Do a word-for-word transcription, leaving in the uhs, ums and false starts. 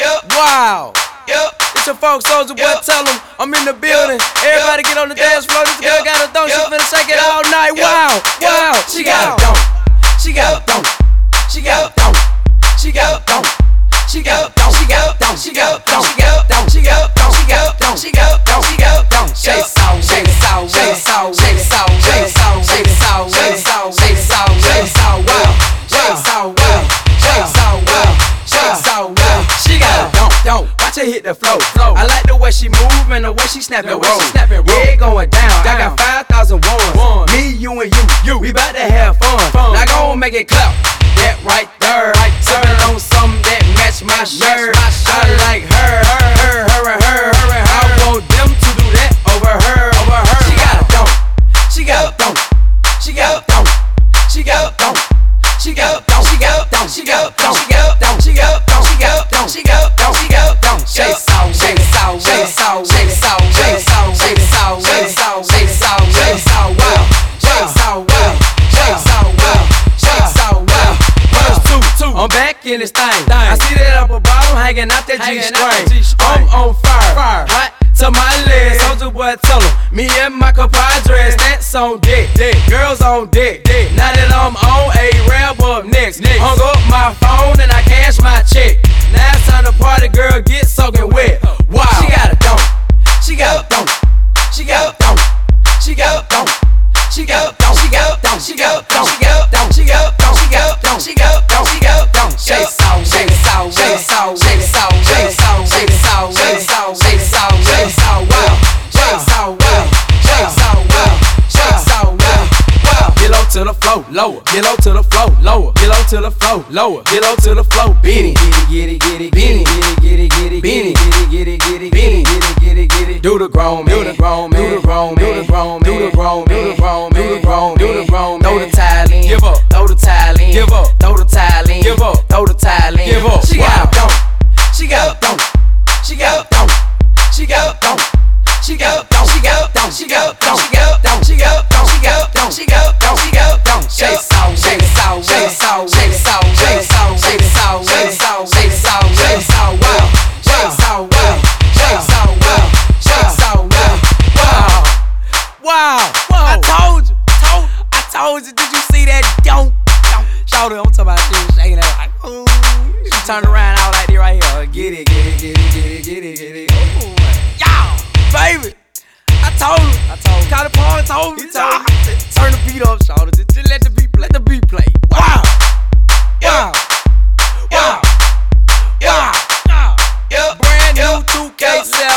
Wow. It's your folks, Soulja Boy, tell them I'm in the building. Everybody get on the dance floor. This girl got a thong, she finna shake it all night. Wow, wow. She got a thong. She got a thong. She got a thong. She got a thong. She got a thong. She got a thong. She got a thong. She got a thong. She got a thong. She got a thong. She got a thong. She got a thong. Shake it out, shake it out, shake it out, shake it out, shake it out, shake it out, shake it out, shake it out, shake it out, wow, shake it out, wow, shake it out, wow, shake it out, wow. She got a thong, thong. Watch her hit the flow. I like the way she move and the way she snap and roll. Yeah, it going down. I got five thousand ones. Me, you, and you. You. We bout to have fun. Now go and make it clap. That right there. Sippin' on something that match my shirt. I like her, her, her, her, and her. I want them to do that over her, over her. She got a thong. She got a thong. She got a thong. She got a thong. She got a thong. She got a thong. She got a thong. She got a thong. She got a thong. She got a thong. She got a thong. She got a thong. Shake it out, shake it out, shake it out, shake it out, shake it out, shake it out, shake it out, shake it out, shake it out, wow, shake it out, wow, shake it out, wow, shake it out, wow. Verse two, two. I'm back in this thing. I see that upper bottom hanging out that G-string. I'm on fire, hot to my legs. Soulja Boy, tell 'em me and my compadres, that's on deck. Girls on deck. Now that I'm on, a rap up next. Hung up my phone and I cash my check. Now it's time to party, girl, get soaking wet. Wow. She got a thong. She got a thong. She got a thong. She got a thong. She got a thong. She got a thong. She got a thong. She got a thong. She got a thong. She got a thong. She got a thong. She got a thong. Shake it out, shake it out, shake it out, shake it out, shake it out, shake it out, shake it out, shake it out, shake it out, wow, shake it out, wow, shake it out, wow, shake it out, wow, wow. Get low to the flow, lower. Get low to the flow, lower. Get low to the flow, lower. Get low to the flow, beat it, get it, get it, get it, get it, get it, get it, get it, get it, get it, get it, get it, get it, get it. Do the grown man, do the grown man, do the grown man, do the grown man, do the grown man, do the grown man, do the grown man, do the grown man. Throw the tile in, give up. Throw the tile in, give up. Throw the tile in, give up. Throw the tile in, give up. She got a thong. She got a thong. She got a thong. She got a thong. She got a thong. She got a thong. She got a thong. She got a thong. She got a thong. She got a thong. She got a thong. She got a thong. Shake it out, shake it out, shake it out, shake it out, shake it out, shake it out, shake it out, shake it out, shake it out, wow, shake it out, wow, shake it out, wow, shake it out, wow, wow, wow. I told you, told, I told you. Did you see that? Don't, don't. Shout it, I'm talking about she was shaking that like, ooh. She turned around out like this right here. Get it, get it, get it, get it, get it, get it. Ooh, y'all, baby. I told him. I told him. Caught the paw and told him. He told him. Turn the beat up, shout it. Just let the beat play. Let the beat play. Wow. Wow. Wow. Wow. Wow. Brand new two K seven.